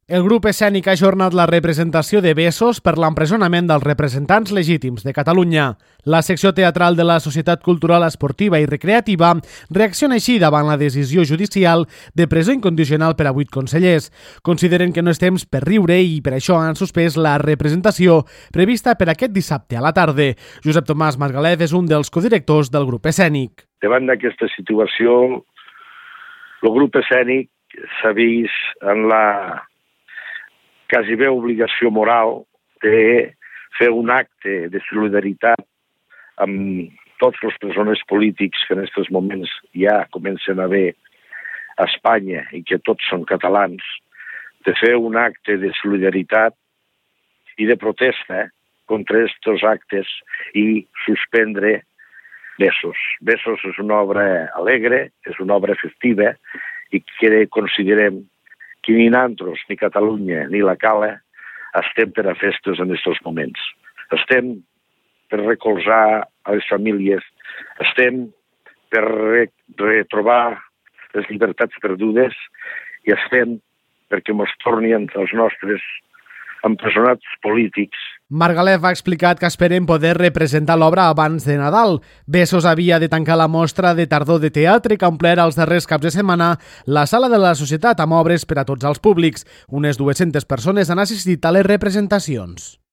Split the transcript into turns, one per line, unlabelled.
El grup escènic ha ajornat la representació de Besos per l'empresonament dels representants legítims de Catalunya. La secció teatral de la Societat Cultural Esportiva i Recreativa reacciona així davant la decisió judicial de presó incondicional per a 8 consellers. Consideren que no és temps per riure i per això han suspès la representació prevista per aquest dissabte a la tarda. Josep Tomàs Margalef és un dels codirectors del grup escènic.
Davant d'aquesta situació, el grup escènic s'ha vist en la gairebé obligació moral de fer un acte de solidaritat amb tots els presoners polítics que en aquests moments ja comencen a haver a Espanya i que tots són catalans, de fer un acte de solidaritat i de protesta contra aquests actes i suspendre Besos. Besos és una obra alegre, és una obra festiva i que considerem que ni nosaltres, ni Catalunya, ni la Cala estem per a festes en aquests moments. Estem per recolzar a les famílies, estem per retrobar les llibertats perdudes i estem perquè ens tornin els nostres empresonats polítics.
Margalef ha explicat que esperen poder representar l'obra abans de Nadal. Besos havia de tancar la mostra de tardor de teatre que ha omplert els darrers caps de setmana la sala de la Societat amb obres per a tots els públics. Unes 200 persones han assistit a les representacions.